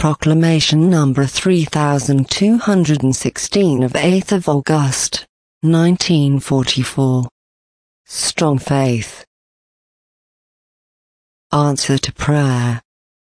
Proclamation number 3216 of 8th of August, 1944. Strong faith. Answer to prayer.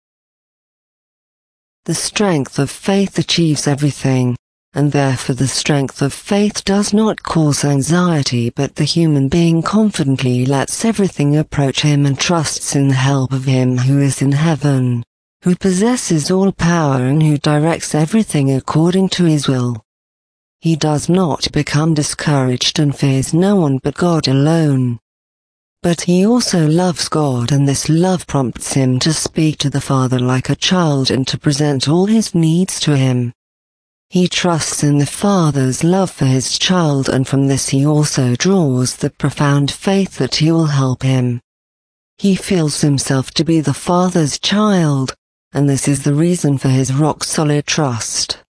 The strength of faith achieves everything, and therefore the strength of faith does not cause anxiety, but the human being confidently lets everything approach him and trusts in the help of Him who is in heaven, who possesses all power and who directs everything according to His will. He does not become discouraged and fears no one but God alone. But he also loves God, and this love prompts him to speak to the Father like a child and to present all his needs to Him. He trusts in the Father's love for his child, and from this he also draws the profound faith that He will help him. He feels himself to be the Father's child, and this is the reason for his rock-solid trust.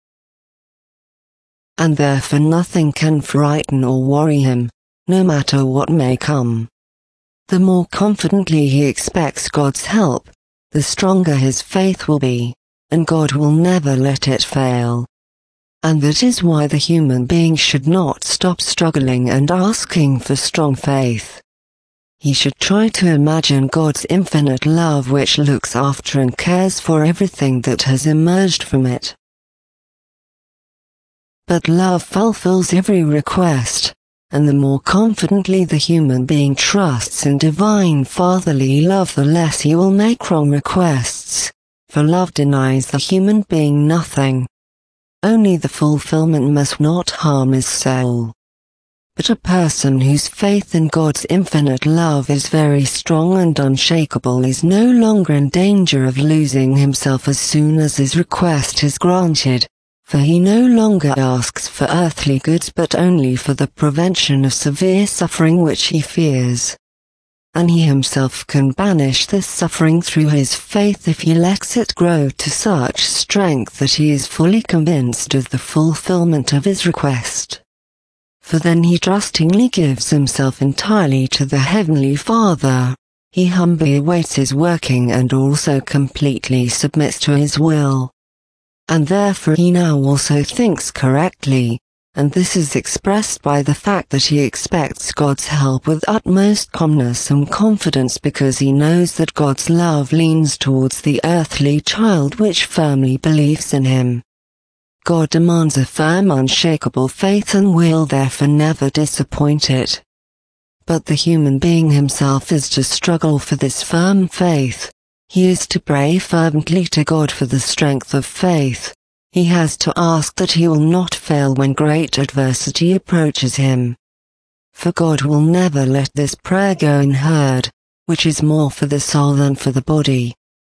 And therefore nothing can frighten or worry him, no matter what may come. The more confidently he expects God's help, the stronger his faith will be, and God will never let it fail. And that is why the human being should not stop struggling and asking for strong faith. He should try to imagine God's infinite love, which looks after and cares for everything that has emerged from it. But love fulfills every request, and the more confidently the human being trusts in divine fatherly love, the less he will make wrong requests, for love denies the human being nothing. Only the fulfillment must not harm his soul. But a person whose faith in God's infinite love is very strong and unshakable is no longer in danger of losing himself as soon as his request is granted, for he no longer asks for earthly goods but only for the prevention of severe suffering which he fears. And he himself can banish this suffering through his faith if he lets it grow to such strength that he is fully convinced of the fulfillment of his request. For then he trustingly gives himself entirely to the Heavenly Father, he humbly awaits His working and also completely submits to His will. And therefore he now also thinks correctly, and this is expressed by the fact that he expects God's help with utmost calmness and confidence, because he knows that God's love leans towards the earthly child which firmly believes in Him. God demands a firm, unshakable faith and will therefore never disappoint it. But the human being himself is to struggle for this firm faith. He is to pray fervently to God for the strength of faith. He has to ask that he will not fail when great adversity approaches him. For God will never let this prayer go unheard, which is more for the soul than for the body.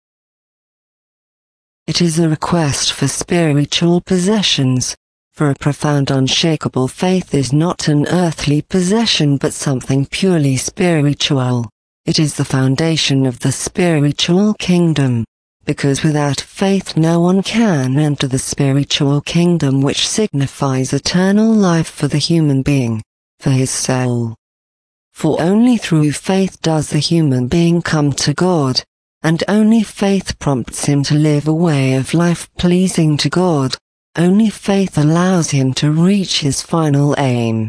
It is a request for spiritual possessions, for a profound unshakable faith is not an earthly possession but something purely spiritual. It is the foundation of the spiritual kingdom, because without faith no one can enter the spiritual kingdom, which signifies eternal life for the human being, for his soul. For only through faith does the human being come to God, and only faith prompts him to live a way of life pleasing to God. Only faith allows him to reach his final aim,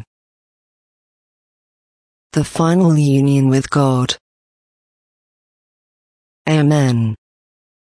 the final union with God. Amen.